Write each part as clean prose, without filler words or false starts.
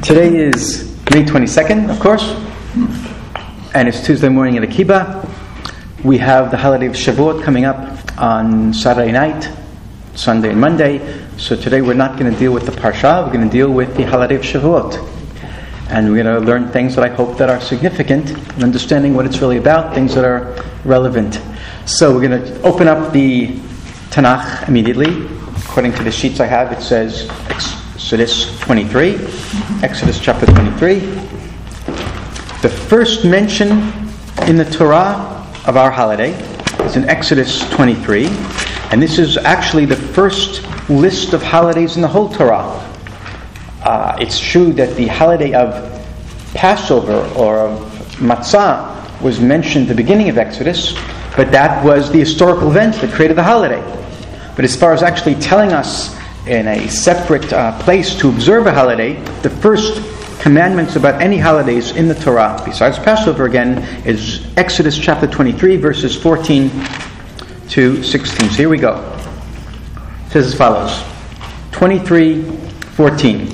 Today is May 22nd, of course, and it's Tuesday morning at Akiba. We have the holiday of Shavuot coming up on Saturday night, Sunday and Monday. So today we're not going to deal with the Parsha, we're going to deal with the holiday of Shavuot. And we're going to learn things that I hope that are significant and understanding what it's really about, things that are relevant. So we're going to open up the Tanakh immediately. According to the sheets I have, it says Exodus 23, Exodus chapter 23. The first mention in the Torah of our holiday is in Exodus 23, and this is actually the first list of holidays in the whole Torah. It's true that the holiday of Passover or of Matzah was mentioned at the beginning of Exodus, but that was the historical event that created the holiday. But as far as actually telling us in a separate place to observe a holiday, the first commandments about any holidays in the Torah, besides Passover again, is Exodus chapter 23, verses 14 to 16. So here we go. It says as follows. 23:14.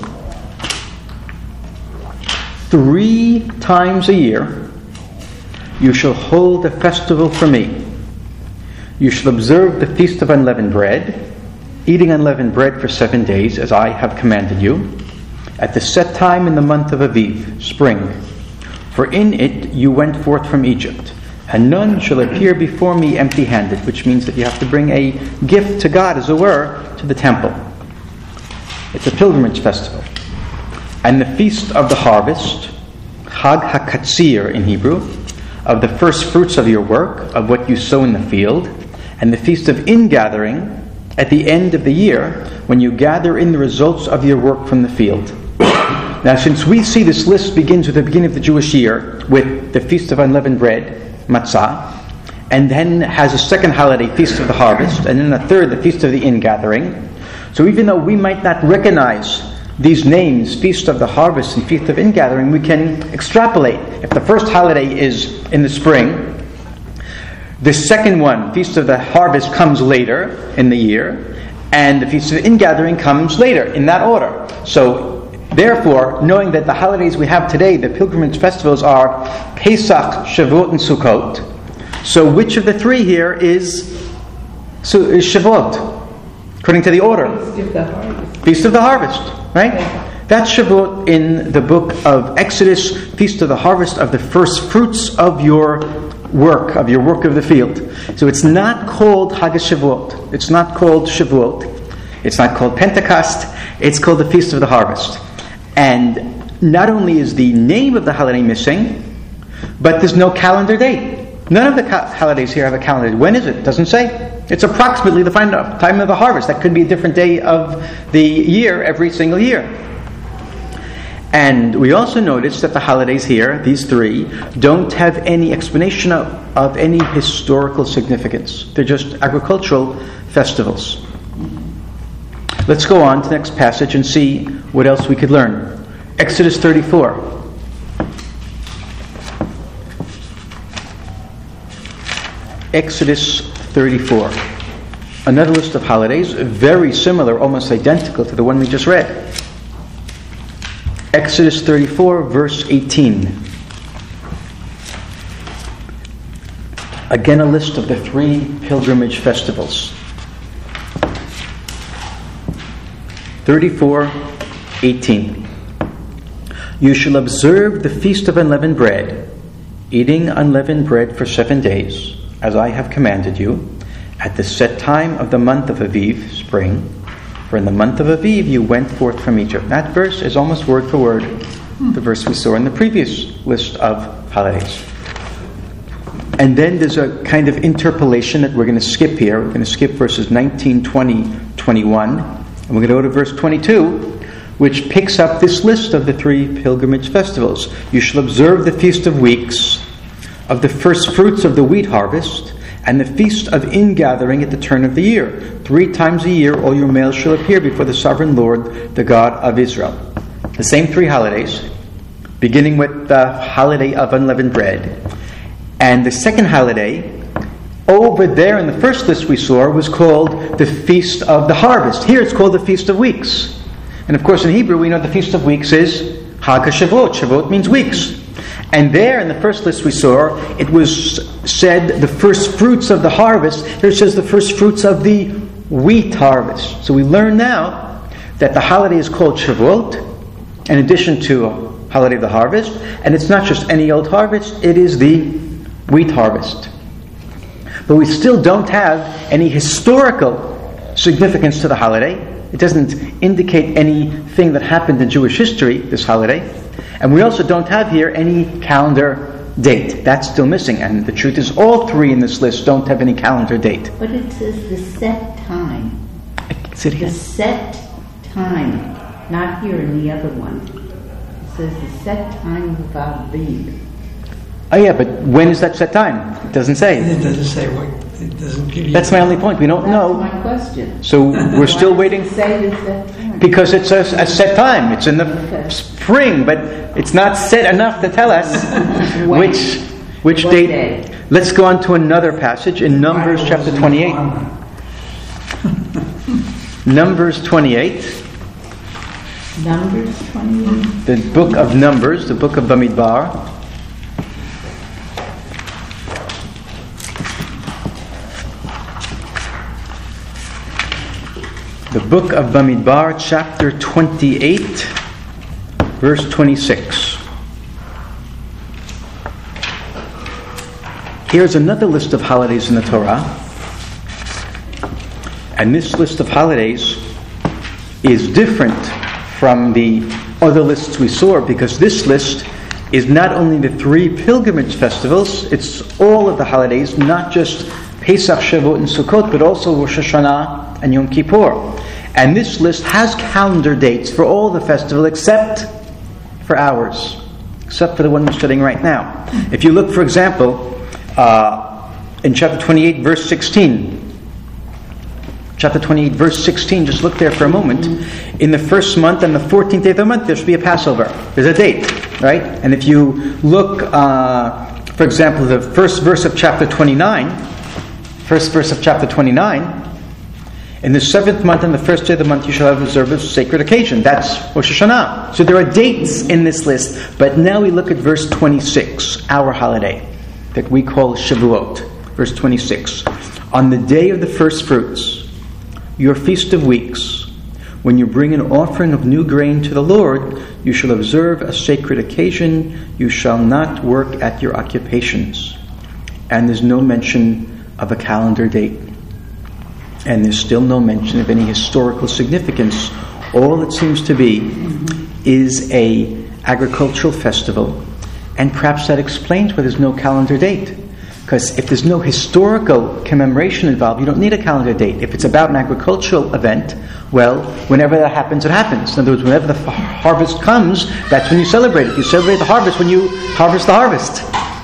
3 times a year you shall hold a festival for me. You shall observe the feast of unleavened bread, eating unleavened bread for 7 days, as I have commanded you, at the set time in the month of Aviv, spring. For in it you went forth from Egypt, and none shall appear before me empty-handed, which means that you have to bring a gift to God, as it were, to the temple. It's a pilgrimage festival. And the feast of the harvest, Chag HaKatzir in Hebrew, of the first fruits of your work, of what you sow in the field, and the feast of ingathering at the end of the year, when you gather in the results of your work from the field. Now, since we see this list begins with the beginning of the Jewish year, with the feast of unleavened bread, Matzah, and then has a second holiday, feast of the harvest, and then a third, the feast of the ingathering. So even though we might not recognize these names, Feast of the Harvest and Feast of Ingathering, we can extrapolate. If the first holiday is in the spring, the second one, Feast of the Harvest, comes later in the year, and the Feast of Ingathering comes later, in that order. So, therefore, knowing that the holidays we have today, the pilgrimage festivals, are Pesach, Shavuot, and Sukkot, so which of the three here is Shavuot, according to the order? Feast of the Harvest. Right? That's Shavuot in the book of Exodus, Feast of the Harvest, of the first fruits of your work of the field. So it's not called Chag HaShavuot. It's not called Shavuot. It's not called Pentecost. It's called the Feast of the Harvest. And not only is the name of the holiday missing, but there's no calendar date. None of the holidays here have a calendar date. When is it? It doesn't say. It's approximately the time of the harvest. That could be a different day of the year every single year. And we also notice that the holidays here, these three, don't have any explanation of any historical significance. They're just agricultural festivals. Let's go on to the next passage and see what else we could learn. Exodus 34. Exodus 34. Another list of holidays, very similar, almost identical to the one we just read. Exodus 34, verse 18. Again, a list of the 3 pilgrimage festivals. 34:18. You shall observe the feast of unleavened bread, eating unleavened bread for 7 days, as I have commanded you, at the set time of the month of Aviv, spring. For in the month of Aviv you went forth from Egypt. That verse is almost word for word the verse we saw in the previous list of holidays. And then there's a kind of interpolation that we're going to skip here. We're going to skip verses 19, 20, 21. And we're going to go to verse 22, which picks up this list of the 3 pilgrimage festivals. You shall observe the Feast of Weeks, of the first fruits of the wheat harvest, and the feast of ingathering at the turn of the year. 3 times a year all your males shall appear before the sovereign Lord, the God of Israel. The same 3 holidays, beginning with the holiday of unleavened bread. And the second holiday, over there in the first list we saw, was called the Feast of the Harvest. Here it's called the Feast of Weeks. And of course in Hebrew we know the Feast of Weeks is Chag HaShavuot. Shavuot means weeks. And there in the first list we saw, it was said the first fruits of the harvest. Here it says the first fruits of the wheat harvest. So we learn now that the holiday is called Shavuot, in addition to holiday of the harvest. And it's not just any old harvest, it is the wheat harvest. But we still don't have any historical significance to the holiday. It doesn't indicate anything that happened in Jewish history, this holiday. And we also don't have here any calendar date. That's still missing. And the truth is all three in this list don't have any calendar date. But it says the set time. Say it again. The set time. Not here in the other one. It says the set time of Aviv. Oh yeah, but when is that set time? It doesn't say. It doesn't say what. It doesn't give you. That's my only point. We don't know. That's my question. So we're still waiting. Say the set time. Because it's a set time. It's in the spring, but it's not set enough to tell us which What date. day? Let's go on to another passage in Numbers chapter 28. Numbers 28. Numbers 28. The book of Numbers, the book of Bamidbar. The book of Bamidbar, chapter 28, verse 26. Here's another list of holidays in the Torah. And this list of holidays is different from the other lists we saw, because this list is not only the three pilgrimage festivals, it's all of the holidays, not just Pesach, Shavuot, and Sukkot, but also Rosh Hashanah and Yom Kippur. And this list has calendar dates for all the festivals except for ours, except for the one we're studying right now. If you look, for example, in chapter 28, verse 16. Chapter 28, verse 16, just look there for a moment. In the first month and the 14th day of the month, there should be a Passover. There's a date, right? And if you look, for example, the first verse of chapter 29, in the 7th month and the first day of the month you shall have observed a sacred occasion. That's Rosh Hashanah. So there are dates in this list. But now we look at verse 26, our holiday, that we call Shavuot. Verse 26. On the day of the first fruits, your feast of weeks, when you bring an offering of new grain to the Lord, you shall observe a sacred occasion. You shall not work at your occupations. And there's no mention of a calendar date. And there's still no mention of any historical significance. All it seems to be is a agricultural festival. And perhaps that explains why there's no calendar date. Because if there's no historical commemoration involved, you don't need a calendar date. If it's about an agricultural event, well, whenever that happens, it happens. In other words, whenever the harvest comes, that's when you celebrate it. You celebrate the harvest when you harvest the harvest.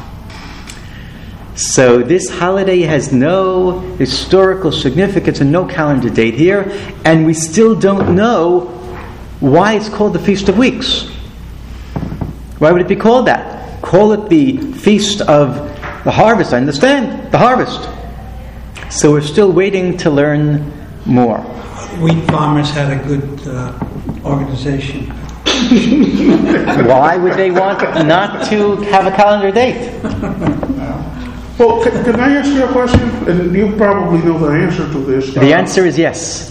So this holiday has no historical significance and no calendar date here, and we still don't know why it's called the Feast of Weeks. Why would it be called that? Call it the Feast of the Harvest, I understand, the harvest. So we're still waiting to learn more. Wheat farmers had a good organization. Why would they want not to have a calendar date? Well, can I ask you a question? And you probably know the answer to this. The answer is yes.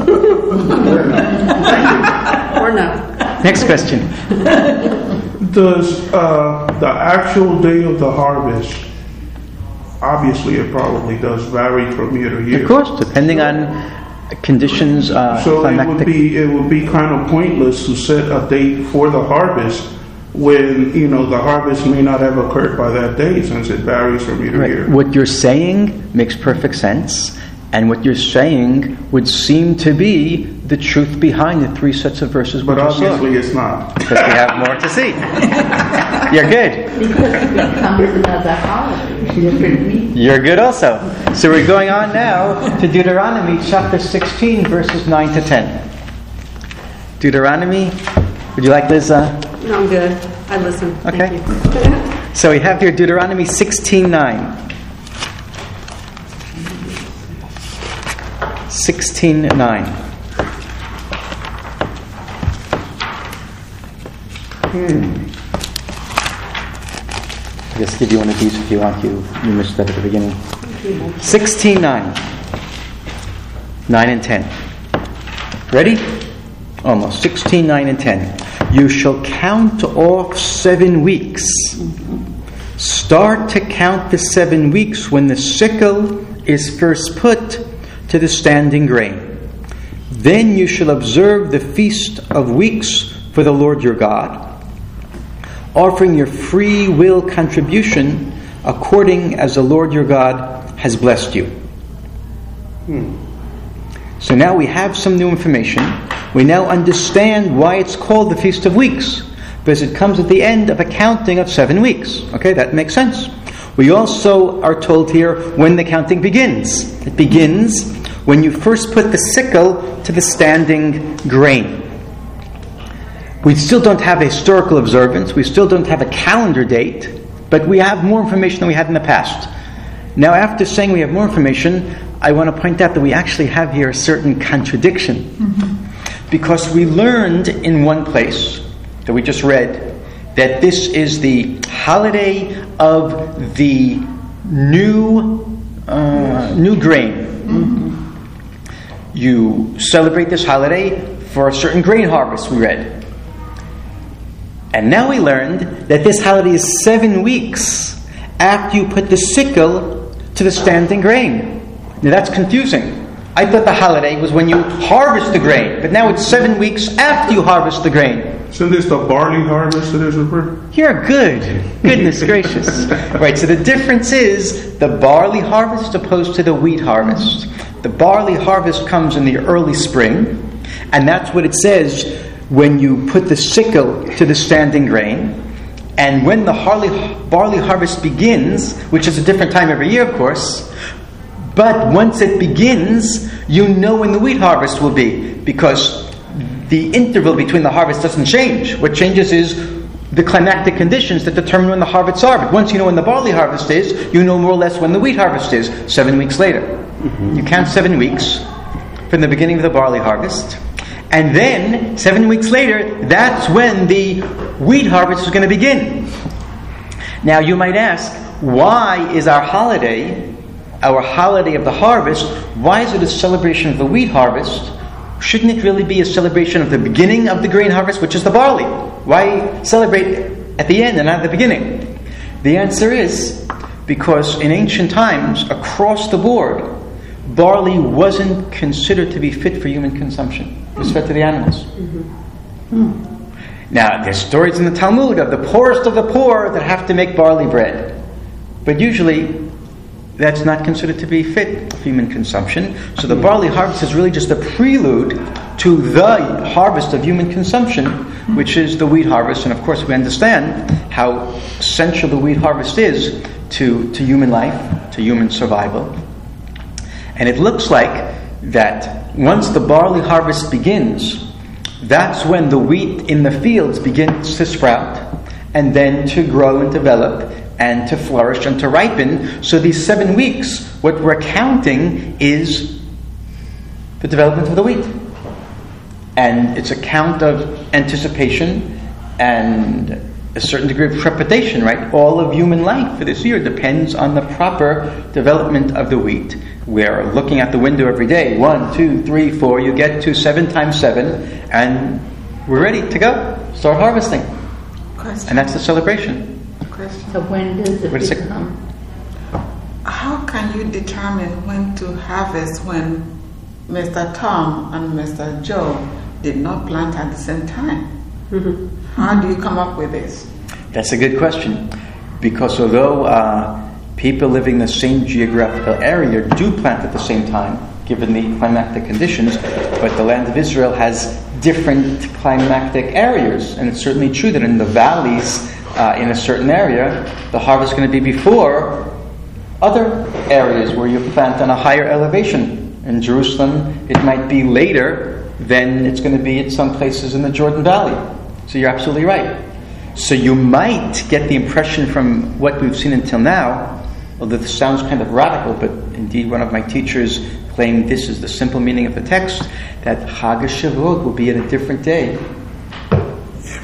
Or no. Next question. Does the actual day of the harvest, obviously it probably does vary from year to year. Of course, depending on conditions, so climactic. it would be kind of pointless to set a date for the harvest when the harvest may not have occurred by that date, since it varies from year to year. What you're saying makes perfect sense, and what you're saying would seem to be the truth behind the three sets of verses. But obviously it's not. Because we have more to see. You're good. Because it becomes another holiday, different week. You're good also. So we're going on now to Deuteronomy chapter 16, verses 9 to 10. Deuteronomy, would you like Liz? No, I'm good. I listen. Okay. Thank you. So we have here Deuteronomy 16:9. 16:9. I'll just give you one of these if you want. You missed that at the beginning. 16:9. 9 and 10. Ready? Almost. 16, 9, and 10. You shall count off 7 weeks. Start to count the 7 weeks when the sickle is first put to the standing grain. Then you shall observe the Feast of Weeks for the Lord your God, offering your free will contribution according as the Lord your God has blessed you. So now we have some new information. We now understand why it's called the Feast of Weeks, because it comes at the end of a counting of 7 weeks. Okay, that makes sense. We also are told here when the counting begins. It begins when you first put the sickle to the standing grain. We still don't have a historical observance. We still don't have a calendar date, but we have more information than we had in the past. Now, after saying we have more information, I want to point out that we actually have here a certain contradiction. Because we learned in one place that we just read that this is the holiday of the new grain. You celebrate this holiday for a certain grain harvest, we read. And now we learned that this holiday is 7 weeks after you put the sickle to the standing grain. Now that's confusing. I thought the holiday was when you harvest the grain, but now it's 7 weeks after you harvest the grain. Isn't this the barley harvest that is referred? You're good. Goodness gracious. Right, so the difference is the barley harvest opposed to the wheat harvest. The barley harvest comes in the early spring, and that's what it says when you put the sickle to the standing grain. And when the barley harvest begins, which is a different time every year, of course, but once it begins, you know when the wheat harvest will be, because the interval between the harvest doesn't change. What changes is the climatic conditions that determine when the harvests are. But once you know when the barley harvest is, you know more or less when the wheat harvest is, 7 weeks later. You count 7 weeks from the beginning of the barley harvest. And then, 7 weeks later, that's when the wheat harvest is going to begin. Now, you might ask, why is our holiday of the harvest, why is it a celebration of the wheat harvest? Shouldn't it really be a celebration of the beginning of the grain harvest, which is the barley? Why celebrate at the end and not at the beginning? The answer is because in ancient times, across the board, barley wasn't considered to be fit for human consumption. It was fed to the animals. Now, there's stories in the Talmud of the poorest of the poor that have to make barley bread. But usually, that's not considered to be fit for human consumption. So the barley harvest is really just a prelude to the harvest of human consumption, which is the wheat harvest. And of course, we understand how essential the wheat harvest is to human life, to human survival. And it looks like that once the barley harvest begins, that's when the wheat in the fields begins to sprout and then to grow and develop and to flourish and to ripen. So these 7 weeks, what we're counting is the development of the wheat. And it's a count of anticipation and a certain degree of trepidation, right? All of human life for this year depends on the proper development of the wheat. We're looking at the window every day. 1, 2, 3, 4. You get to 7 times 7, and we're ready to go. Start harvesting. Question. And that's the celebration. Question. So when does it Wait a second. become? How can you determine when to harvest when Mr. Tom and Mr. Joe did not plant at the same time? How do you come up with this? That's a good question. Because although people living in the same geographical area do plant at the same time, given the climatic conditions, but the land of Israel has different climatic areas. And it's certainly true that in the valleys, in a certain area, the harvest is going to be before other areas where you plant on a higher elevation. In Jerusalem, it might be later than it's going to be at some places in the Jordan Valley. So you're absolutely right. So you might get the impression from what we've seen until now, although this sounds kind of radical, but indeed one of my teachers claimed this is the simple meaning of the text, that Chag HaShavuot will be at a different day.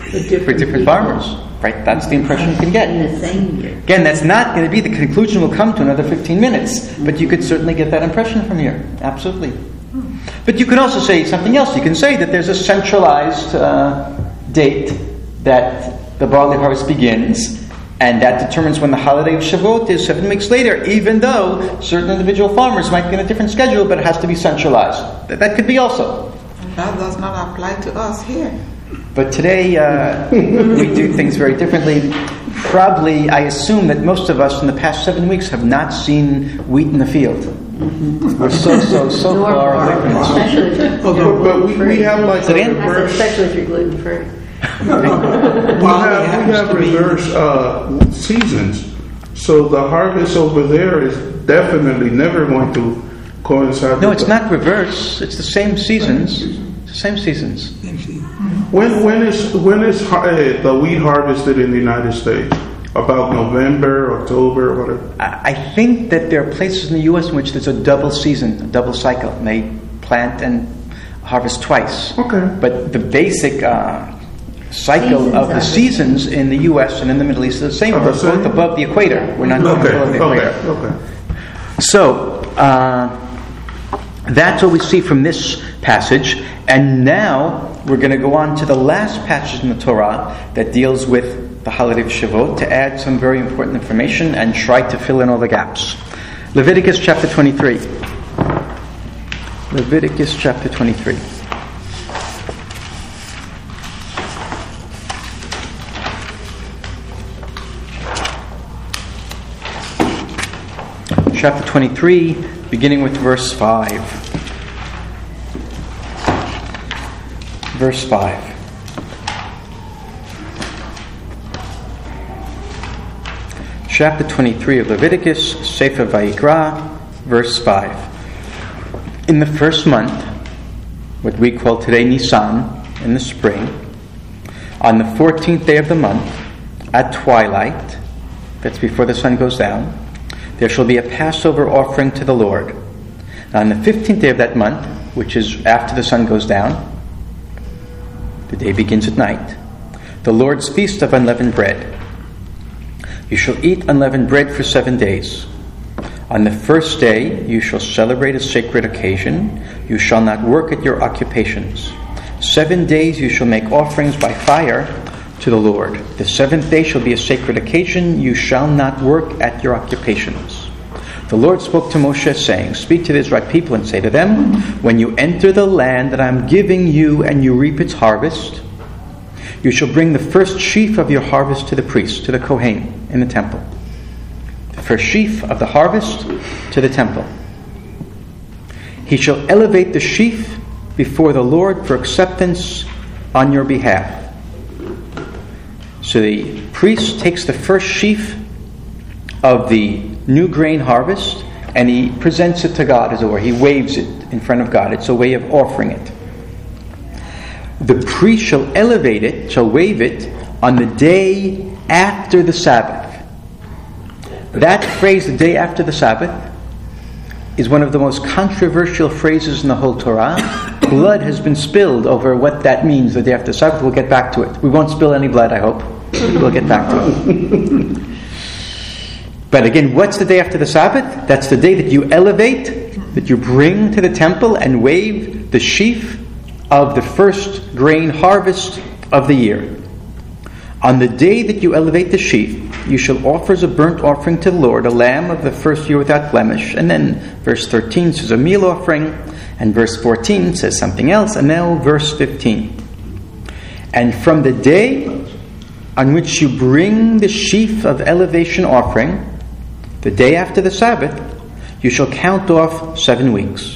for different farmers. Right? That's the impression you can get. In the same year. Again, that's not going to be the conclusion. We'll come to another 15 minutes. But you could certainly get that impression from here. Absolutely. But you can also say something else. You can say that there's a centralized date that the barley harvest begins, and that determines when the holiday of Shavuot is 7 weeks later, even though certain individual farmers might be in a different schedule, but it has to be centralized. That could be also. That does not apply to us here. But today, we do things very differently. Probably, I assume that most of us in the past 7 weeks have not seen wheat in the field. We're so far away from this. But we have like Say it a again? reverse. Especially if you're gluten free. We have reverse seasons. So the harvest over there is definitely never going to coincide. No, with it's not reverse. It's the same seasons. It's the same seasons. When is the wheat harvested in the United States? About November, October, whatever. I think that there are places in the U.S. in which there's a double season, a double cycle, and they plant and harvest twice. Okay. But the basic cycle of the seasons in the U.S. and in the Middle East are the same. We're both above the equator. We're not below the equator. Okay. So, that's what we see from this passage. And now we're going to go on to the last passage in the Torah that deals with the holiday of Shavuot to add some very important information and try to fill in all the gaps. Leviticus chapter 23. Leviticus chapter 23. Chapter 23, beginning with verse 5. Verse 5. Chapter 23 of Leviticus, Sefer Vayikra, verse 5. In the first month, what we call today Nisan, in the spring, on the 14th day of the month, at twilight, that's before the sun goes down, there shall be a Passover offering to the Lord. Now, on the 15th day of that month, which is after the sun goes down, the day begins at night, the Lord's feast of unleavened bread. You shall eat unleavened bread for 7 days. On the first day you shall celebrate a sacred occasion. You shall not work at your occupations. 7 days you shall make offerings by fire to the Lord. The 7th day shall be a sacred occasion. You shall not work at your occupations. The Lord spoke to Moshe, saying, Speak to the Israelite people and say to them, When you enter the land that I am giving you and you reap its harvest, you shall bring the first sheaf of your harvest to the priest, to the Kohen, in the temple. The first sheaf of the harvest to the temple. He shall elevate the sheaf before the Lord for acceptance on your behalf. So the priest takes the first sheaf of the new grain harvest and he presents it to God, as it were. He waves it in front of God. It's a way of offering it. The priest shall elevate it, shall wave it, on the day after the Sabbath. That phrase, the day after the Sabbath, is one of the most controversial phrases in the whole Torah. Blood has been spilled over what that means, the day after the Sabbath. We'll get back to it. We won't spill any blood, I hope. We'll get back to it. But again, what's the day after the Sabbath? That's the day that you elevate, that you bring to the temple and wave the sheaf of the first grain harvest of the year. On the day that you elevate the sheaf, you shall offer as a burnt offering to the Lord a lamb of the first year without blemish. And then verse 13 says a meal offering, and verse 14 says something else, and now verse 15. And from the day on which you bring the sheaf of elevation offering, the day after the Sabbath, you shall count off 7 weeks.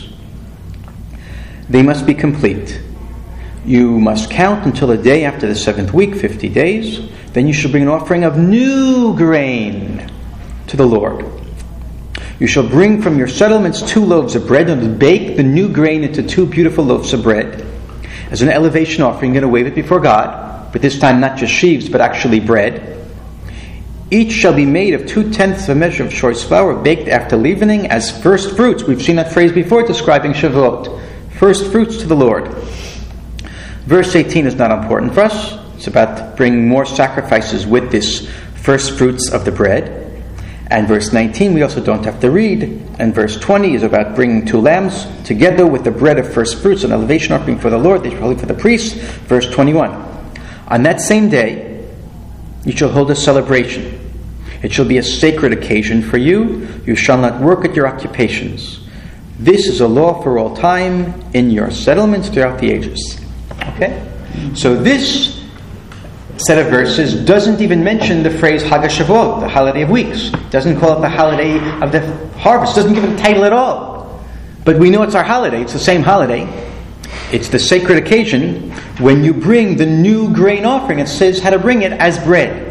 They must be complete. You must count until the day after the 7th week, 50 days. Then you shall bring an offering of new grain to the Lord. You shall bring from your settlements 2 loaves of bread and bake the new grain into 2 beautiful loaves of bread. As an elevation offering, you're going to wave it before God, but this time not just sheaves, but actually bread. Each shall be made of 2/10 of a measure of choice flour, baked after leavening as first fruits. We've seen that phrase before describing Shavuot. First fruits to the Lord. Verse 18 is not important for us. It's about bringing more sacrifices with this first fruits of the bread. And verse 19 we also don't have to read. And verse 20 is about bringing 2 lambs together with the bread of first fruits, an elevation offering for the Lord, they shall hold it for the priest. Verse 21. On that same day you shall hold a celebration. It shall be a sacred occasion for you. You shall not work at your occupations. This is a law for all time in your settlements throughout the ages. Okay? So this set of verses doesn't even mention the phrase Hag HaShavuot, the holiday of weeks. Doesn't call it the holiday of the harvest. Doesn't give it a title at all. But we know it's our holiday. It's the same holiday. It's the sacred occasion when you bring the new grain offering. It says how to bring it as bread.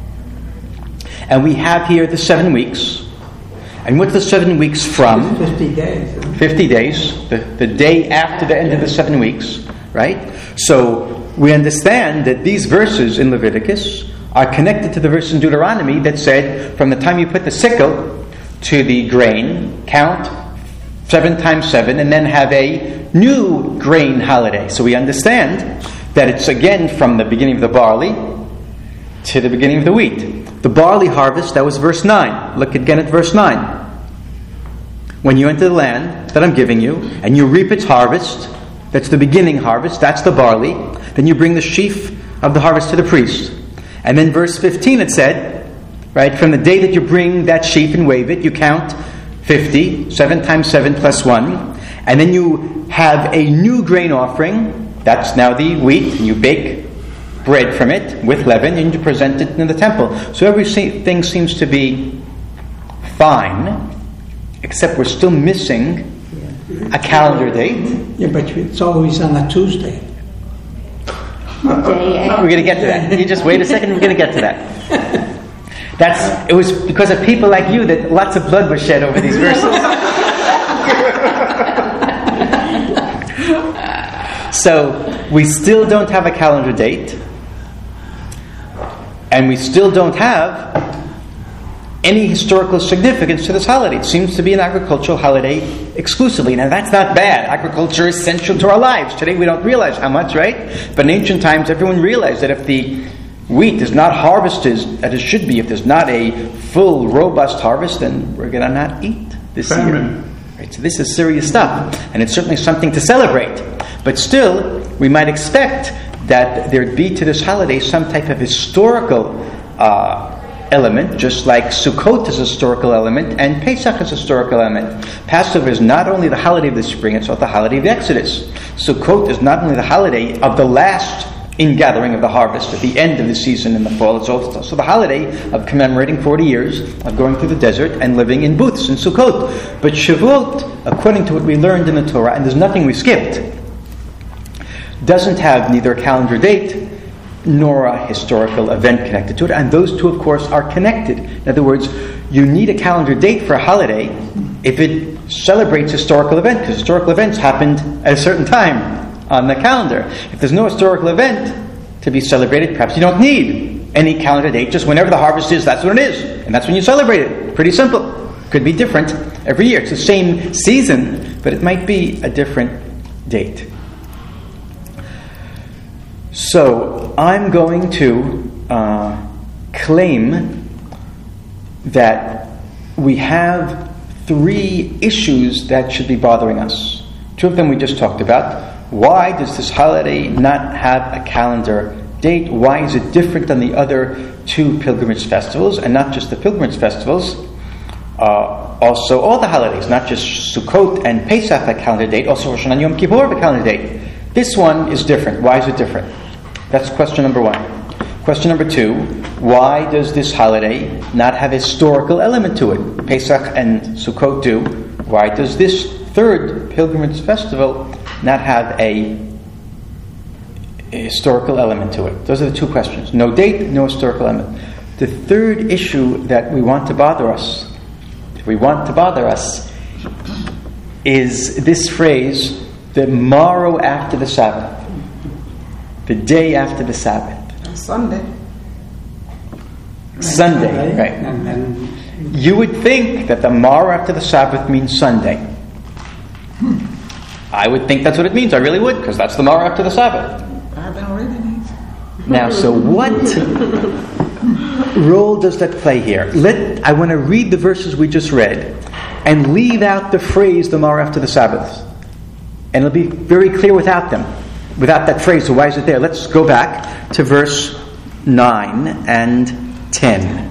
And we have here the 7 weeks. And what's the 7 weeks from? 50 days. 50 days. The day after the end of the 7 weeks. Right? So we understand that these verses in Leviticus are connected to the verse in Deuteronomy that said, from the time you put the sickle to the grain, count 7 times 7, and then have a new grain holiday. So we understand that it's again from the beginning of the barley to the beginning of the wheat. The barley harvest, that was verse 9. Look again at verse 9. When you enter the land that I'm giving you, and you reap its harvest, that's the beginning harvest, that's the barley. Then you bring the sheaf of the harvest to the priest. And then verse 15 it said, right, from the day that you bring that sheaf and wave it, you count 50, 7 times 7 plus 1. And then you have a new grain offering, that's now the wheat, and you bake bread from it with leaven, and you present it in the temple. So everything seems to be fine, except we're still missing a calendar date. Yeah, but it's always on a Tuesday. We're going to get to that. You just wait a second, we're going to get to that. It was because of people like you that lots of blood was shed over these verses. So, we still don't have a calendar date. And we still don't have any historical significance to this holiday. It seems to be an agricultural holiday exclusively. Now that's not bad. Agriculture is essential to our lives. Today we don't realize how much, right? But in ancient times everyone realized that if the wheat is not harvested as it should be, if there's not a full, robust harvest, then we're going to not eat this year. Right? So this is serious stuff. And it's certainly something to celebrate. But still, we might expect that there'd be to this holiday some type of historical element, just like Sukkot is a historical element and Pesach is a historical element. Passover is not only the holiday of the spring, it's also the holiday of the Exodus. Sukkot is not only the holiday of the last ingathering of the harvest at the end of the season in the fall, it's also the holiday of commemorating 40 years of going through the desert and living in booths in Sukkot. But Shavuot, according to what we learned in the Torah, and there's nothing we skipped, doesn't have neither a calendar date nor a historical event connected to it, and those two, of course, are connected. In other words, you need a calendar date for a holiday if it celebrates historical event, because historical events happened at a certain time on the calendar. If there's no historical event to be celebrated, perhaps you don't need any calendar date. Just whenever the harvest is, that's when it is, and that's when you celebrate it. Pretty simple. Could be different every year. It's the same season, but it might be a different date. So, I'm going to claim that we have 3 issues that should be bothering us. 2 of them we just talked about. Why does this holiday not have a calendar date? Why is it different than the other 2 pilgrimage festivals? And not just the pilgrimage festivals, also all the holidays, not just Sukkot and Pesach a calendar date, also Rosh Hashanah and Yom Kippur a calendar date. This one is different. Why is it different? That's question number 1. Question number 2, why does this holiday not have a historical element to it? Pesach and Sukkot do. Why does this 3rd pilgrimage festival not have a historical element to it? Those are the 2 questions. No date, no historical element. The 3rd issue that we want to bother us, is this phrase, the morrow after the Sabbath. The day after the Sabbath. Sunday, right. And you would think that the morrow after the Sabbath means Sunday. I would think that's what it means. I really would, because that's the morrow after the Sabbath. I've been reading Now, so what role does that play here? I want to read the verses we just read and leave out the phrase tomorrow after the Sabbath. And it'll be very clear without them. Without that phrase, so why is it there? Let's go back to verse 9 and 10.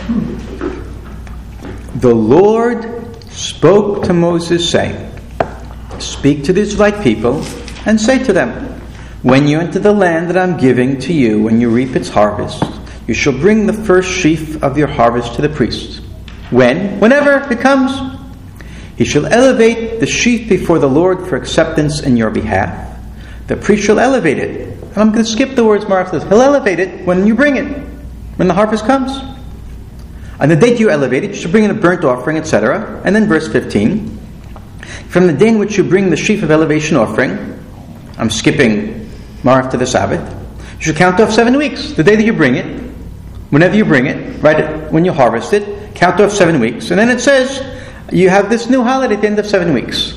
The Lord spoke to Moses, saying, "Speak to the Israelite people and say to them, when you enter the land that I'm giving to you, when you reap its harvest, you shall bring the first sheaf of your harvest to the priest. Whenever it comes, he shall elevate the sheaf before the Lord for acceptance in your behalf. The priest shall elevate it." And I'm going to skip the words more after this. He'll elevate it when you bring it, when the harvest comes. On the date you elevate it, you shall bring in a burnt offering, etc. And then verse 15. From the day in which you bring the sheaf of elevation offering, I'm skipping more after the Sabbath, you shall count off 7 weeks. The day that you bring it, whenever you bring it, write it when you harvest it, count off 7 weeks. And then it says, you have this new holiday at the end of 7 weeks.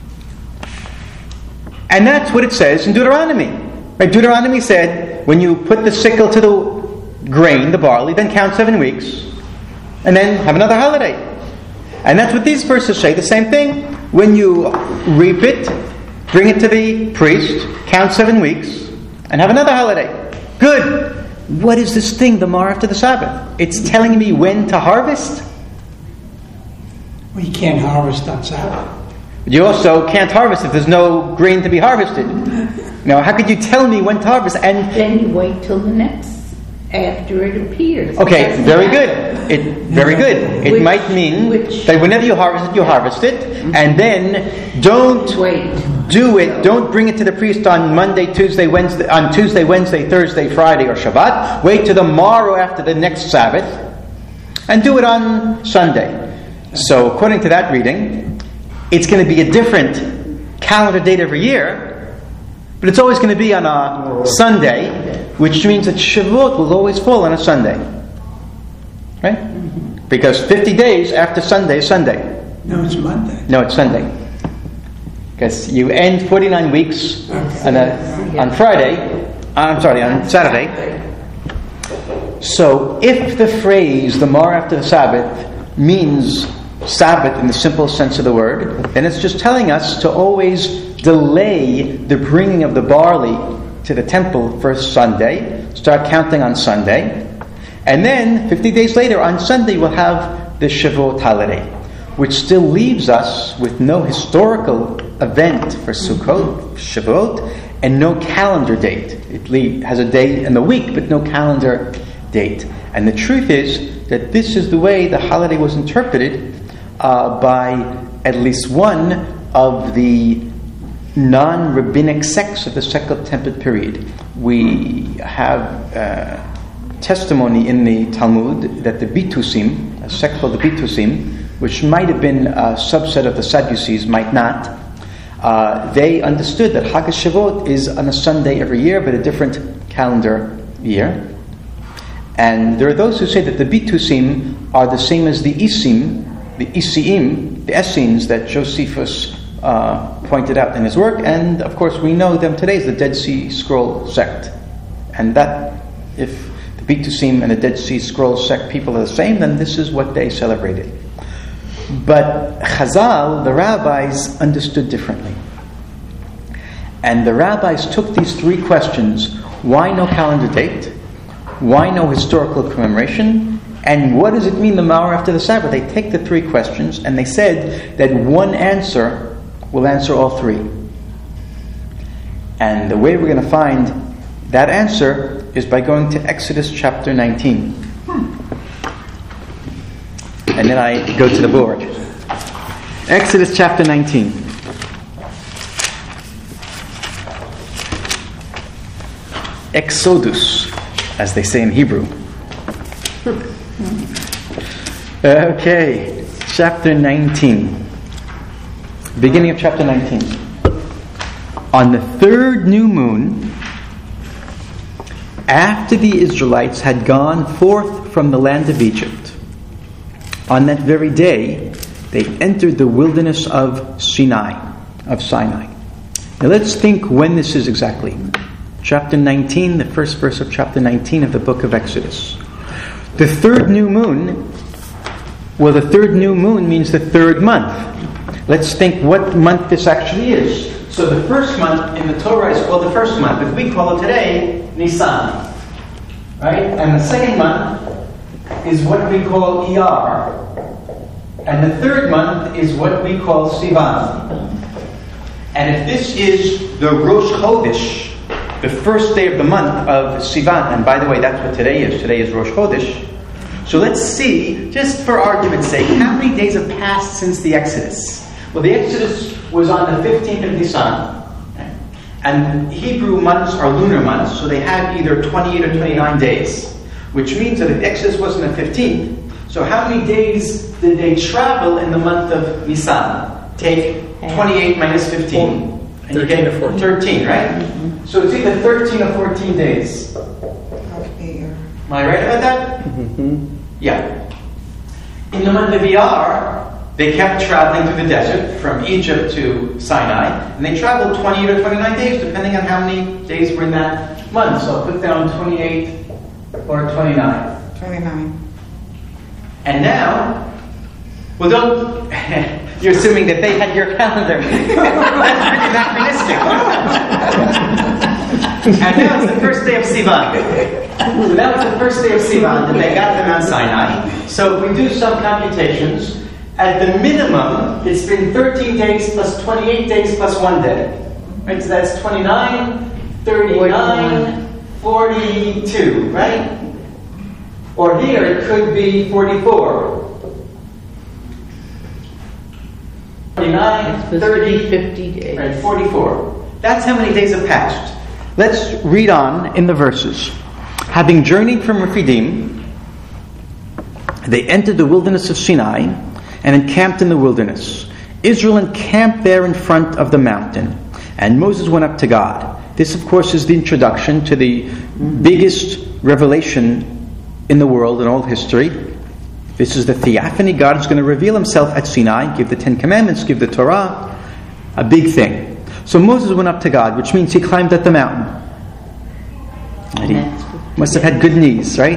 And that's what it says in Deuteronomy. Right? Deuteronomy said, when you put the sickle to the grain, the barley, then count 7 weeks, and then have another holiday. And that's what these verses say, the same thing. When you reap it, bring it to the priest, count 7 weeks, and have another holiday. Good. What is this thing, the Mar after the Sabbath? It's telling me when to harvest? We can't harvest on Sabbath. You also can't harvest if there's no grain to be harvested. Now, how could you tell me when to harvest? And then you wait till the next, after it appears. Okay, very good. Very good. It might mean that whenever you harvest it, and then don't do it. Don't bring it to the priest on Monday, Tuesday, Wednesday, Thursday, Friday, or Shabbat. Wait till the morrow after the next Sabbath, and do it on Sunday. So, according to that reading, it's going to be a different calendar date every year, but it's always going to be on a Sunday, which means that Shavuot will always fall on a Sunday. Right? Because 50 days after Sunday is Sunday. No, it's Monday. No, it's Sunday. Because you end 49 weeks on Friday. On Saturday. So, if the phrase, the Mar after the Sabbath, means Sabbath in the simple sense of the word, then it's just telling us to always delay the bringing of the barley to the temple for Sunday, start counting on Sunday, and then 50 days later on Sunday we'll have the Shavuot holiday, which still leaves us with no historical event for Sukkot, Shavuot, and no calendar date. It has a day in the week, but no calendar date. And the truth is that this is the way the holiday was interpreted by at least one of the non-rabbinic sects of the Second Temple period. We have testimony in the Talmud that the Bitusim, a sect called the Bitusim, which might have been a subset of the Sadducees, might not, they understood that Chag HaShavuot is on a Sunday every year, but a different calendar year. And there are those who say that the Bitusim are the same as the Isim, the Isiim, the Essenes that Josephus pointed out in his work, and of course we know them today as the Dead Sea Scroll sect. And that, if the Bitusim and the Dead Sea Scroll sect people are the same, then this is what they celebrated. But Chazal, the rabbis, understood differently. And the rabbis took these three questions: why no calendar date? Why no historical commemoration? And what does it mean, the Ma'or after the Sabbath? They take the three questions and they said that one answer will answer all three. And the way we're going to find that answer is by going to Exodus chapter 19. And then I go to the board. Exodus chapter 19. Exodus, as they say in Hebrew. Okay, chapter 19. Beginning of chapter 19. On the third new moon, after the Israelites had gone forth from the land of Egypt, on that very day, they entered the wilderness of Sinai. Now let's think when this is exactly. Chapter 19, the first verse of chapter 19 of the book of Exodus. The third new moon, the third new moon means the third month. Let's think what month this actually is. So the first month in the Torah is called the first month. As we call it today, Nisan. Right? And the second month is what we call Iyar. And the third month is what we call Sivan. And if this is the Rosh Chodesh, the first day of the month of Sivan, and by the way, that's what today is. Today is Rosh Chodesh. So let's see, just for argument's sake, how many days have passed since the Exodus? Well, the Exodus was on the 15th of Nisan. And Hebrew months are lunar months, so they had either 28 or 29 days. Which means that if Exodus was on the 15th, so how many days did they travel in the month of Nisan? Take 28 minus 15. And you get 13, right? Mm-hmm. So it's either 13 or 14 days. Am I right about that? Mm-hmm. Yeah. In the month of Iyar, they kept traveling through the desert from Egypt to Sinai, and they traveled 28 or 29 days, depending on how many days were in that month. So I'll put down 28 or 29. 29. And now, well, don't... You're assuming that they had your calendar. That's pretty anachronistic. And now it's the first day of Sivan. So now it's the first day of Sivan, and they got to Mount Sinai. So if we do some computations, at the minimum, it's been 13 days plus 28 days plus 1 day. Right? So that's 29, 39, 42, right? Or here it could be 44. 29, 30, 50 days. Right, 44. That's how many days have passed. Let's read on in the verses. Having journeyed from Rephidim, they entered the wilderness of Sinai and encamped in the wilderness. Israel encamped there in front of the mountain, and Moses went up to God. This, of course, is the introduction to the biggest revelation in the world, in all history. This is the theophany. God is going to reveal himself at Sinai, give the 10 Commandments, give the Torah, a big thing. So Moses went up to God, which means he climbed up the mountain. And he must have had good knees, right?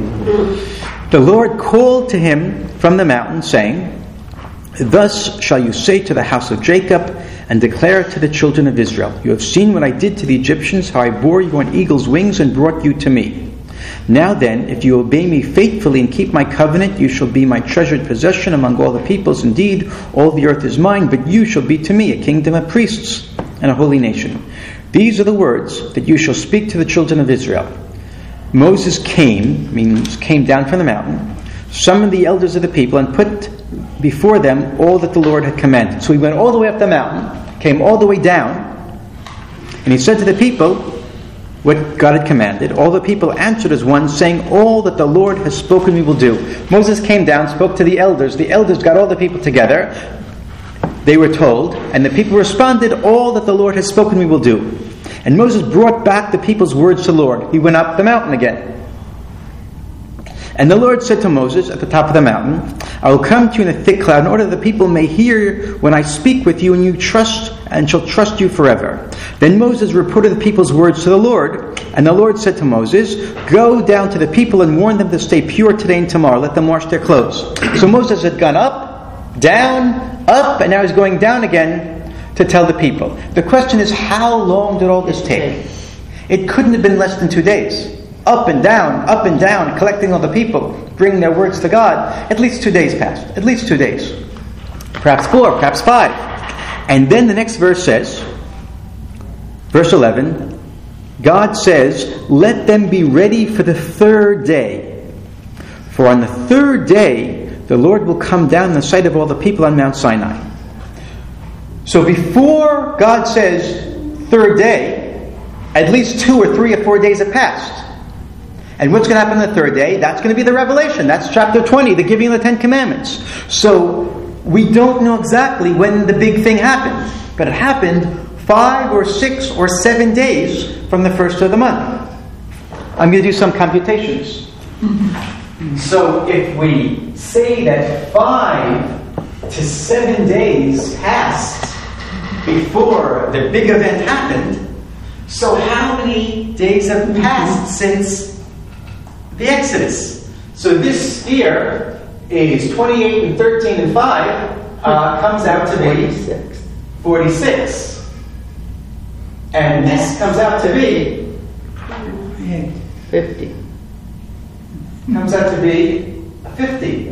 The Lord called to him from the mountain, saying, "Thus shall you say to the house of Jacob, and declare to the children of Israel, you have seen what I did to the Egyptians, how I bore you on eagle's wings and brought you to me. Now then, if you obey me faithfully and keep my covenant, you shall be my treasured possession among all the peoples. Indeed, all the earth is mine, but you shall be to me a kingdom of priests and a holy nation. These are the words that you shall speak to the children of Israel." Moses came down from the mountain, summoned the elders of the people, and put before them all that the Lord had commanded. So he went all the way up the mountain, came all the way down, and he said to the people what God had commanded. All the people answered as one, saying, "All that the Lord has spoken we will do." Moses came down, spoke to the elders. The elders got all the people together. They were told, and the people responded, "All that the Lord has spoken we will do." And Moses brought back the people's words to the Lord. He went up the mountain again. And the Lord said to Moses at the top of the mountain, "I will come to you in a thick cloud in order that the people may hear when I speak with you, and you trust and shall trust you forever." Then Moses reported the people's words to the Lord. And the Lord said to Moses, "Go down to the people and warn them to stay pure today and tomorrow. Let them wash their clothes." So Moses had gone up, down, up, and now he's going down again to tell the people. The question is, how long did all this take? It couldn't have been less than 2 days. Up and down, collecting all the people, bringing their words to God. At least 2 days passed. At least 2 days. Perhaps 4, perhaps 5. And then the next verse says, verse 11, God says, "Let them be ready for the third day. For on the third day, the Lord will come down in the sight of all the people on Mount Sinai." So before God says third day, at least 2 or 3 or 4 days have passed. And what's going to happen on the third day? That's going to be the revelation. That's chapter 20, the giving of the 10 Commandments. So we don't know exactly when the big thing happened. But it happened 5 or 6 or 7 days from the first of the month. I'm going to do some computations. So if we say that 5 to 7 days passed before the big event happened, So how many days have passed since the Exodus? So this here is 28 and 13 and 5 comes out to be 46. And this comes out to be 50. Comes out to be 50.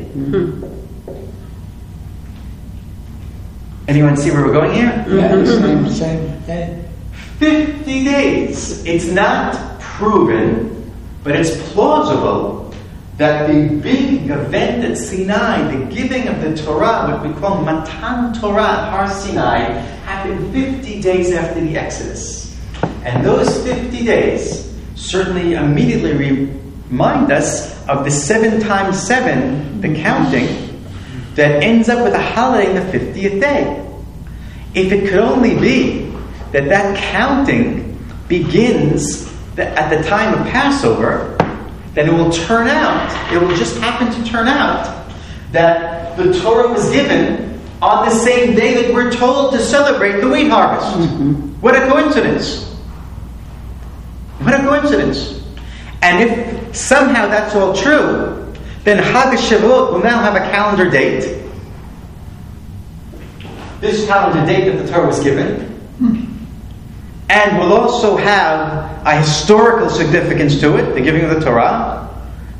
Anyone see where we're going here? Same. 50 days. It's not proven, but it's plausible that the big event at Sinai, the giving of the Torah, what we call Matan Torah at Har Sinai, happened 50 days after the Exodus. And those 50 days certainly immediately remind us of the 7 times 7, the counting, that ends up with a holiday in the 50th day. If it could only be that counting begins at the time of Passover, then it will just happen to turn out that the Torah was given on the same day that we're told to celebrate the wheat harvest. What a coincidence. What a coincidence. And if somehow that's all true, then Chag HaShavuot will now have a calendar date. This calendar date that the Torah was given. And will also have a historical significance to it, the giving of the Torah.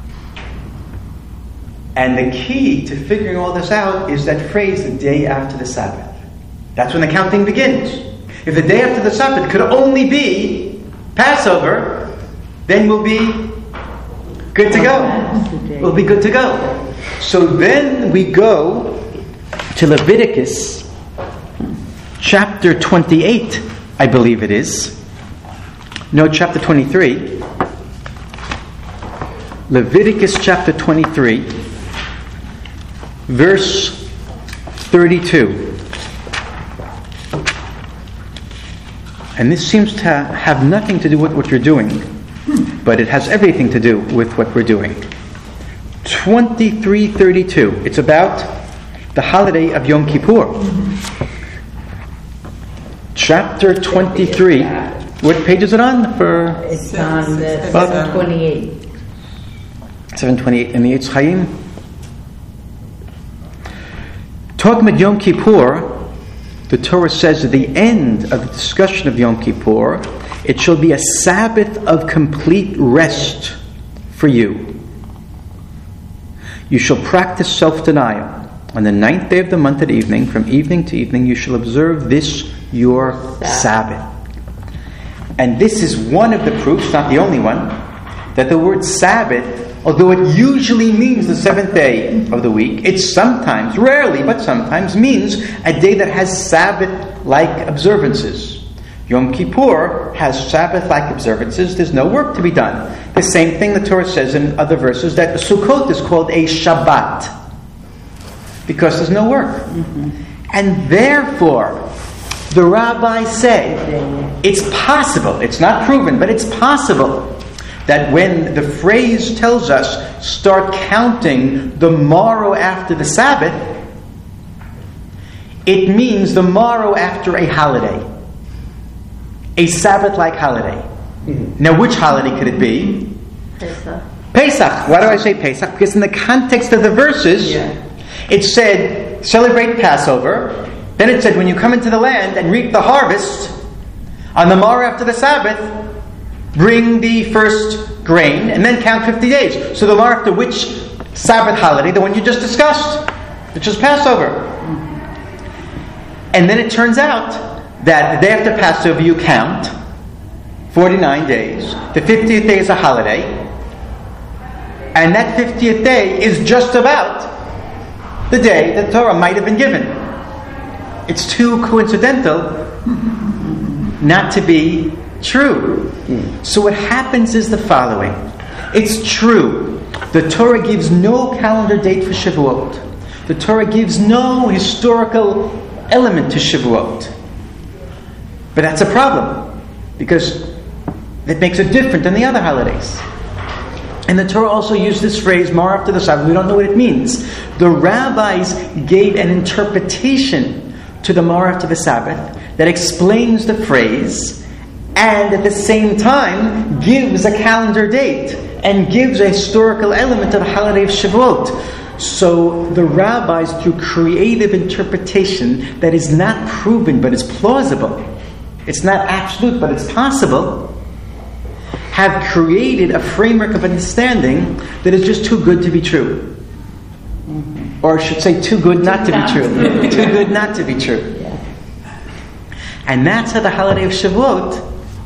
And the key to figuring all this out is that phrase, the day after the Sabbath. That's when the counting begins. If the day after the Sabbath could only be Passover, then we'll be good to go. We'll be good to go. So then we go to Leviticus chapter 28, I believe it is. No, chapter 23. Leviticus chapter 23, verse 32. And this seems to have nothing to do with what you're doing, but it has everything to do with what we're doing. 23:32. It's about the holiday of Yom Kippur. Chapter 23. What page is it on? It's on 728. 728 in the Eitz Chaim. Talking about Yom Kippur, the Torah says at the end of the discussion of Yom Kippur, it shall be a Sabbath of complete rest for you. You shall practice self-denial. On the 9th day of the month at evening, from evening to evening, you shall observe this your Sabbath. And this is one of the proofs, not the only one, that the word Sabbath, although it usually means the 7th day of the week, it sometimes, rarely, but sometimes means a day that has Sabbath-like observances. Yom Kippur has Sabbath-like observances. There's no work to be done. The same thing the Torah says in other verses, that Sukkot is called a Shabbat, because there's no work. And therefore, the rabbis say, it's possible, it's not proven, but it's possible that when the phrase tells us, start counting the morrow after the Sabbath, it means the morrow after a holiday. A Sabbath-like holiday. Now, which holiday could it be? Pesach. Pesach. Why do I say Pesach? Because in the context of the verses, it said, celebrate Passover. Then it said, when you come into the land and reap the harvest, on the morrow after the Sabbath, bring the first grain, and then count 50 days. So the morrow after which Sabbath holiday? The one you just discussed, which is Passover. And then it turns out that the day after Passover you count 49 days. The 50th day is a holiday. And that 50th day is just about the day that Torah might have been given. It's too coincidental not to be true. So what happens is the following. It's true. The Torah gives no calendar date for Shavuot. The Torah gives no historical element to Shavuot. But that's a problem, because it makes it different than the other holidays. And the Torah also used this phrase, more after the Sabbath. We don't know what it means. The rabbis gave an interpretation to the more after the Sabbath that explains the phrase, and at the same time gives a calendar date and gives a historical element to the holiday of Shavuot. So the rabbis, through creative interpretation that is not proven but is plausible, it's not absolute but it's possible, have created a framework of understanding that is just too good to be true. Or I should say too good not to be true. Too good not to be true. And that's how the holiday of Shavuot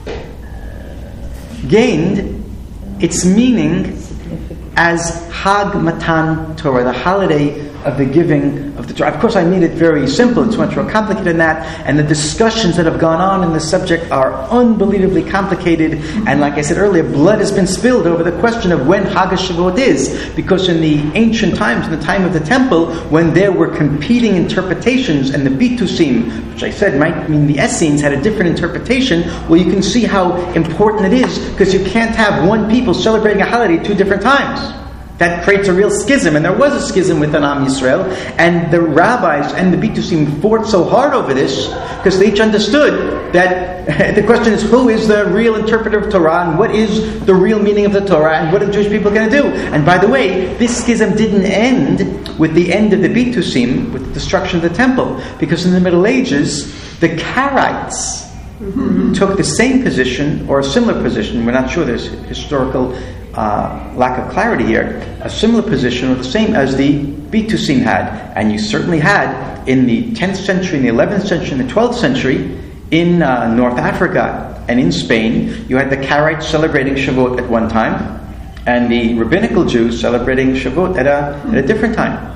gained its meaning as Hag Matan Torah, the holiday of the giving of the Torah. Of course, I made it very simple. It's much more complicated than that. And the discussions that have gone on in this subject are unbelievably complicated. And like I said earlier, blood has been spilled over the question of when Hag HaShavuot is. Because in the ancient times, in the time of the temple, when there were competing interpretations, and the Bitusim, which I said might mean the Essenes, had a different interpretation, well, you can see how important it is, because you can't have one people celebrating a holiday 2 different times. That creates a real schism, and there was a schism within Am Yisrael, and the rabbis and the Bitusim fought so hard over this, because they each understood that the question is, who is the real interpreter of Torah, and what is the real meaning of the Torah, and what are the Jewish people going to do? And by the way, this schism didn't end with the end of the Bitusim, with the destruction of the temple, because in the Middle Ages, the Karaites took the same position, or a similar position, we're not sure, there's historical lack of clarity here, a similar position or the same as the Bitusim had. And you certainly had in the 10th century, in the 11th century, in the 12th century, in North Africa and in Spain, you had the Karaites celebrating Shavuot at one time, and the rabbinical Jews celebrating Shavuot at a different time.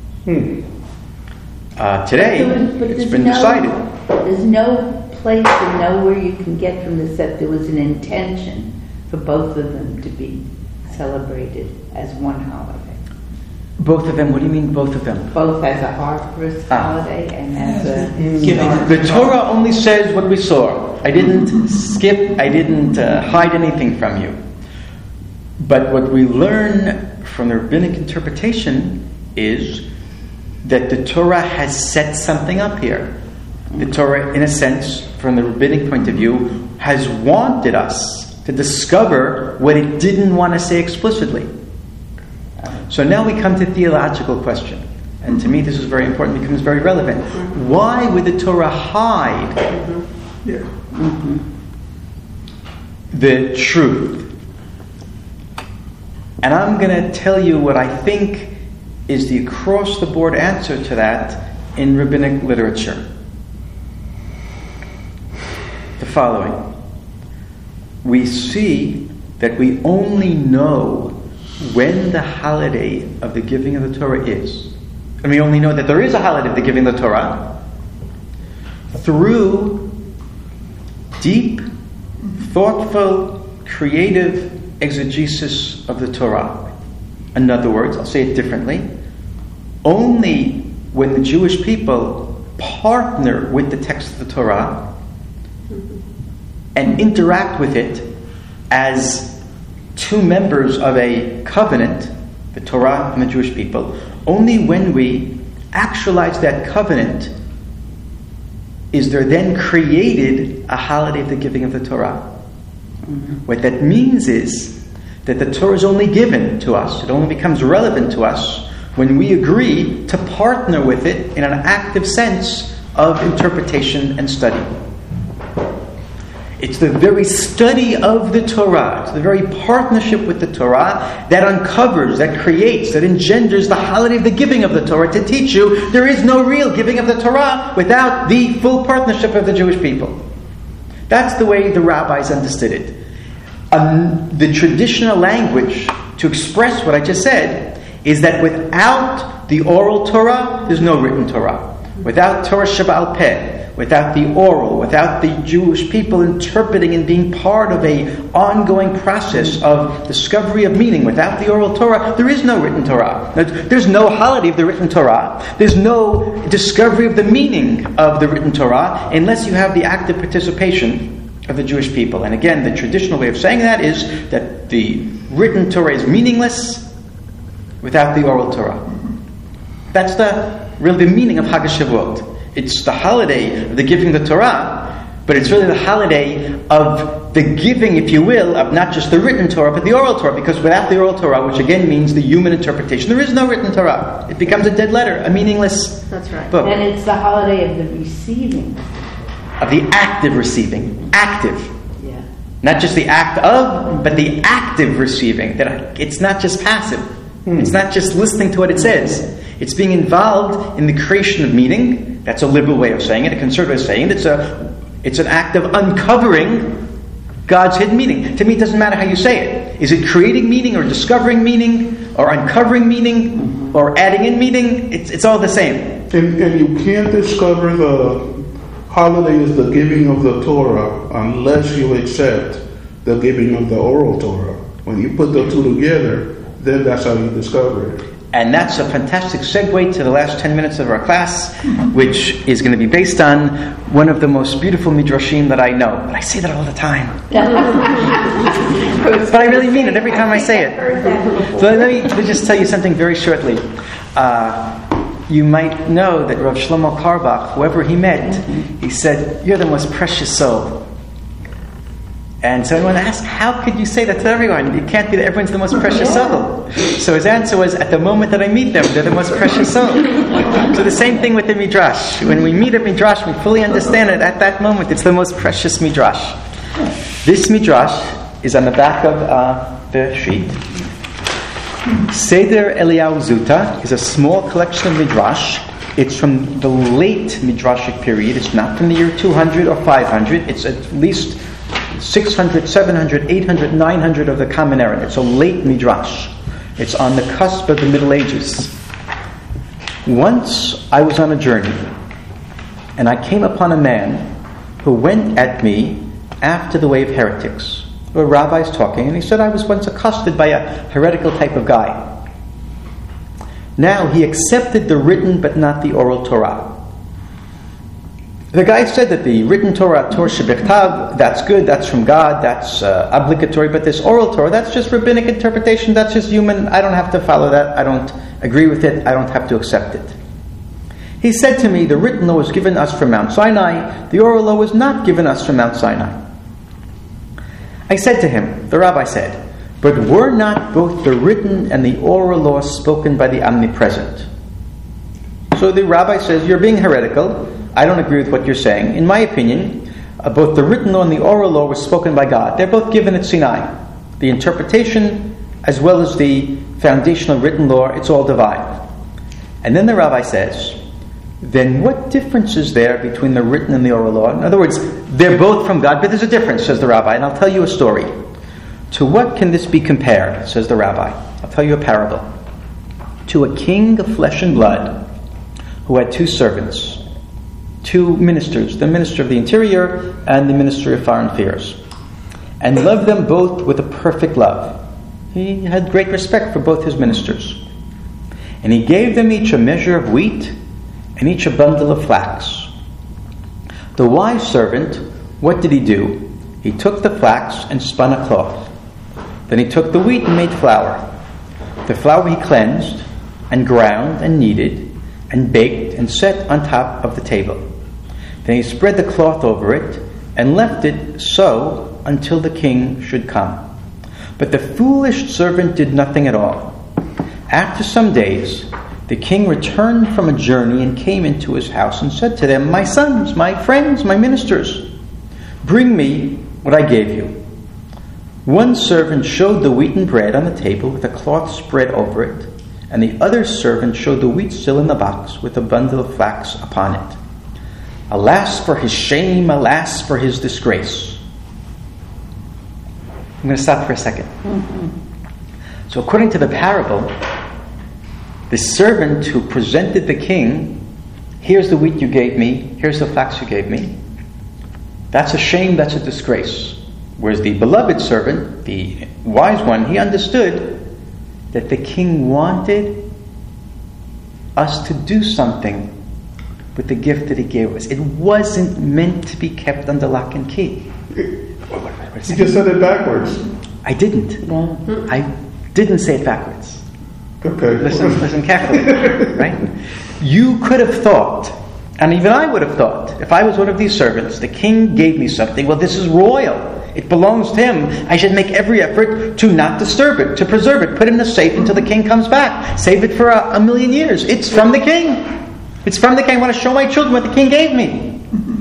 Today, it's been decided. There's no place and nowhere you can get from this that there was an intention for both of them to be celebrated as one holiday. Both of them? What do you mean both of them? Both as a harvest holiday and as a... The Torah only says what we saw. I didn't skip, I didn't hide anything from you. But what we learn from the rabbinic interpretation is that the Torah has set something up here. The Torah, in a sense, from the rabbinic point of view, has wanted us to discover what it didn't want to say explicitly. So now we come to the theological question. And to me this is very important, becomes very relevant. Why would the Torah hide the truth? And I'm going to tell you what I think is the across-the-board answer to that in rabbinic literature. The following. We see that we only know when the holiday of the giving of the Torah is. And we only know that there is a holiday of the giving of the Torah through deep, thoughtful, creative exegesis of the Torah. In other words, I'll say it differently, only when the Jewish people partner with the text of the Torah and interact with it as 2 members of a covenant, the Torah and the Jewish people, only when we actualize that covenant is there then created a holiday of the giving of the Torah. What that means is that the Torah is only given to us, it only becomes relevant to us when we agree to partner with it in an active sense of interpretation and study. It's the very study of the Torah, it's the very partnership with the Torah that uncovers, that creates, that engenders the holiday of the giving of the Torah to teach you there is no real giving of the Torah without the full partnership of the Jewish people. That's the way the rabbis understood it. The traditional language to express what I just said is that without the oral Torah, there's no written Torah. Without Torah Sheba'al Peh, without the oral, without the Jewish people interpreting and being part of an ongoing process of discovery of meaning, without the oral Torah, there is no written Torah. There's no holiday of the written Torah. There's no discovery of the meaning of the written Torah unless you have the active participation of the Jewish people. And again, the traditional way of saying that is that the written Torah is meaningless without the oral Torah. That's really the meaning of Hag HaShavuot. It's the holiday of the giving of the Torah, But it's really the holiday of the giving, if you will, of not just the written Torah, but the oral Torah. Because without the oral Torah, which again means the human interpretation, there is no written Torah. It becomes a dead letter, a meaningless That's right. book. And it's the holiday of the receiving. Of the active receiving. Active. Yeah. Not just the act of, but the active receiving. That it's not just passive. It's not just listening to what it says. It's being involved in the creation of meaning. That's a liberal way of saying it, a conservative way of saying it. It's an act of uncovering God's hidden meaning. To me, it doesn't matter how you say it. Is it creating meaning or discovering meaning or uncovering meaning or adding in meaning? It's all the same. And you can't discover the holiday is the giving of the Torah unless you accept the giving of the oral Torah. When you put the two together, then that's how you discover it. And that's a fantastic segue to the last 10 minutes of our class, which is going to be based on one of the most beautiful midrashim that I know. But I say that all the time. But I really mean it every time I say it. So let me just tell you something very shortly. You might know that Rav Shlomo Carlebach, whoever he met, he said, "You're the most precious soul." And so I want to ask, how could you say that to everyone? You can't be that everyone's the most precious soul. So his answer was, at the moment that I meet them, they're the most precious soul. So the same thing with the midrash. When we meet a midrash, we fully understand it. At that moment, it's the most precious midrash. This midrash is on the back of the sheet. Seder Eliyahu Zuta is a small collection of midrash. It's from the late midrashic period. It's not from the year 200 or 500. It's at least 600, 700, 800, 900 of the Common Era. It's a late midrash. It's on the cusp of the Middle Ages. Once I was on a journey, and I came upon a man who went at me after the way of heretics. There were rabbis talking, and he said I was once accosted by a heretical type of guy. Now he accepted the written but not the oral Torah. The guy said that the written Torah, Torah Shebichtav, that's good, that's from God, that's obligatory, but this oral Torah, that's just rabbinic interpretation, that's just human, I don't have to follow that, I don't agree with it, I don't have to accept it. He said to me, the written law was given us from Mount Sinai, the oral law was not given us from Mount Sinai. I said to him, the rabbi said, but were not both the written and the oral law spoken by the omnipresent? So the rabbi says, you're being heretical, I don't agree with what you're saying. In my opinion, both the written law and the oral law were spoken by God. They're both given at Sinai. The interpretation, as well as the foundational written law, it's all divine. And then the rabbi says, then what difference is there between the written and the oral law? In other words, they're both from God, but there's a difference, says the rabbi, and I'll tell you a story. To what can this be compared, says the rabbi? I'll tell you a parable. To a king of flesh and blood who had two servants, two ministers, the minister of the interior and the minister of foreign affairs, and loved them both with a perfect love. He had great respect for both his ministers. And he gave them each a measure of wheat and each a bundle of flax. The wise servant, what did he do? He took the flax and spun a cloth. Then he took the wheat and made flour. The flour he cleansed and ground and kneaded and baked and set on top of the table. Then he spread the cloth over it and left it so until the king should come. But the foolish servant did nothing at all. After some days, the king returned from a journey and came into his house and said to them, my sons, my friends, my ministers, bring me what I gave you. One servant showed the wheaten bread on the table with a cloth spread over it, and the other servant showed the wheat still in the box with a bundle of flax upon it. Alas for his shame, alas for his disgrace. I'm going to stop for a second. So according to the parable, the servant who presented the king, here's the wheat you gave me, here's the flax you gave me, that's a shame, that's a disgrace. Whereas the beloved servant, the wise one, he understood that the king wanted us to do something with the gift that he gave us. It wasn't meant to be kept under lock and key. You just said it backwards. I didn't. No. I didn't say it backwards. Okay. Listen carefully, right? You could have thought And even I would have thought, if I was one of these servants, the king gave me something, well, this is royal. It belongs to him. I should make every effort to not disturb it, to preserve it, put it in the safe until the king comes back. Save it for a million years. It's from the king. It's from the king. I want to show my children what the king gave me.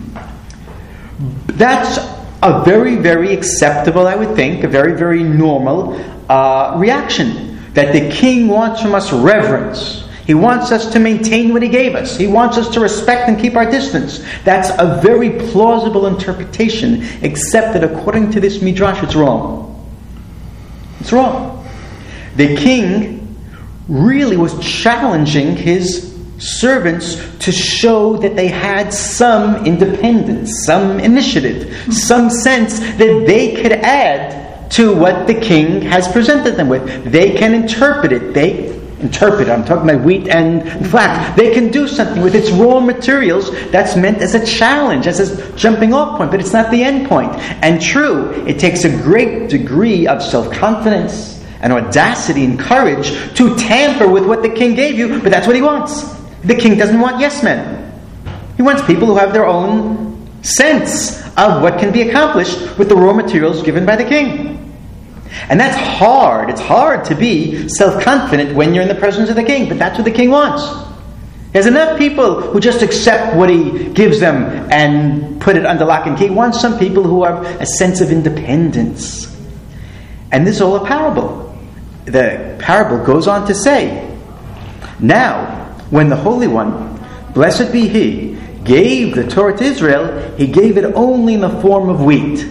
That's a very, very acceptable, I would think, a very, very normal reaction. That the king wants from us reverence. He wants us to maintain what he gave us. He wants us to respect and keep our distance. That's a very plausible interpretation, except that according to this midrash, it's wrong. It's wrong. The king really was challenging his servants to show that they had some independence, some initiative, some sense that they could add to what the king has presented them with. They can interpret it. I'm talking about wheat and flax. They can do something with its raw materials that's meant as a challenge, as a jumping off point, but it's not the end point. And true, it takes a great degree of self-confidence and audacity and courage to tamper with what the king gave you, but that's what he wants. The king doesn't want yes men. He wants people who have their own sense of what can be accomplished with the raw materials given by the king. And that's hard. It's hard to be self-confident when you're in the presence of the king, but that's what the king wants. There's enough people who just accept what he gives them and put it under lock and key. He wants some people who have a sense of independence. And this is all a parable. The parable goes on to say, now, when the Holy One, blessed be He, gave the Torah to Israel, He gave it only in the form of wheat,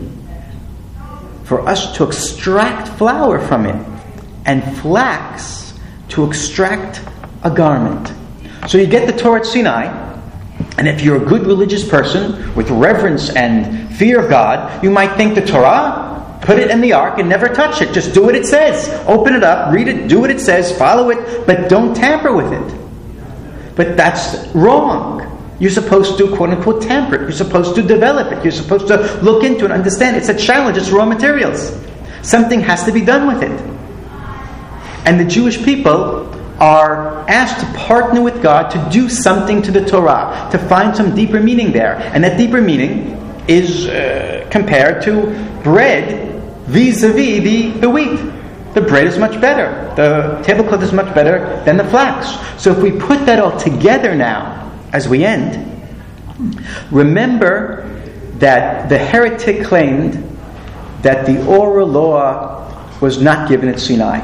for us to extract flour from it, and flax to extract a garment. So you get the Torah at Sinai, and if you're a good religious person with reverence and fear of God, you might think the Torah, put it in the ark and never touch it. Just do what it says. Open it up, read it, do what it says, follow it, but don't tamper with it. But that's wrong. You're supposed to, quote-unquote, tamper it. You're supposed to develop it. You're supposed to look into it, understand it. It's a challenge. It's raw materials. Something has to be done with it. And the Jewish people are asked to partner with God to do something to the Torah, to find some deeper meaning there. And that deeper meaning is compared to bread vis-a-vis the wheat. The bread is much better. The tablecloth is much better than the flax. So if we put that all together now, as we end, remember that the heretic claimed that the oral law was not given at Sinai.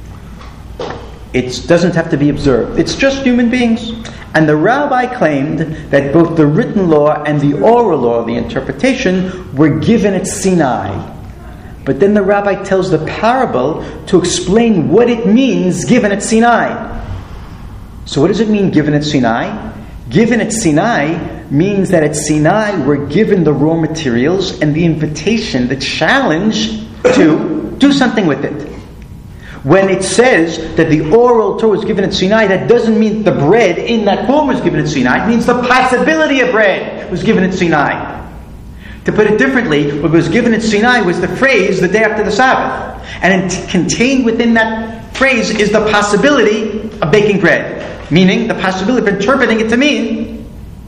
It doesn't have to be observed. It's just human beings. And the rabbi claimed that both the written law and the oral law, the interpretation, were given at Sinai. But then the rabbi tells the parable to explain what it means given at Sinai. So what does it mean given at Sinai? Given at Sinai means that at Sinai we're given the raw materials and the invitation, the challenge to do something with it. When it says that the oral Torah was given at Sinai, that doesn't mean the bread in that form was given at Sinai. It means the possibility of bread was given at Sinai. To put it differently, what was given at Sinai was the phrase, the day after the Sabbath. And contained within that phrase is the possibility of baking bread. Meaning, the possibility of interpreting it to mean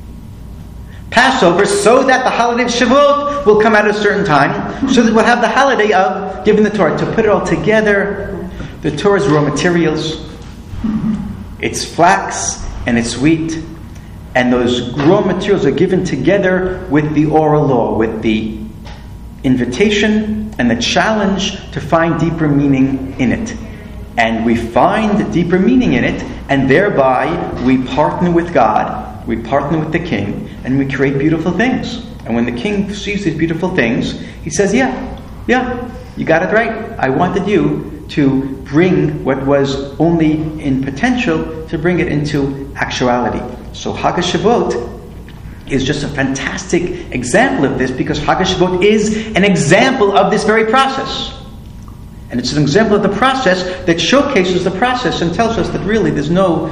Passover, so that the holiday of Shavuot will come out at a certain time, so that we'll have the holiday of giving the Torah. To put it all together, the Torah's raw materials, it's flax and it's wheat, and those raw materials are given together with the oral law, with the invitation and the challenge to find deeper meaning in it. And we find deeper meaning in it, and thereby we partner with God, we partner with the king, and we create beautiful things. And when the king sees these beautiful things, he says, yeah, you got it right. I wanted you to bring what was only in potential, to bring it into actuality. So Chag HaShavuot is just a fantastic example of this, because Chag HaShavuot is an example of this very process. And it's an example of the process that showcases the process and tells us that really there's no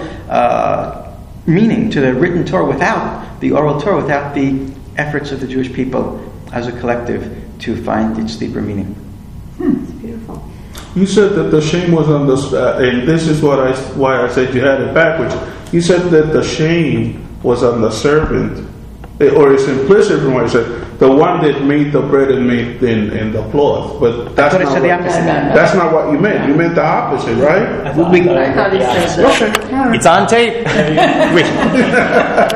meaning to the written Torah without the oral Torah, without the efforts of the Jewish people as a collective to find its deeper meaning. It's beautiful. You said that the shame was on the, and this is why I said you had it backwards. You said that the shame was on the servant, or it's implicit from what you said, the one that made the bread and made in the cloth. But that's thought it not said the what, opposite. that's not what you meant. You meant the opposite, right? I thought he said that. Okay. It's on tape.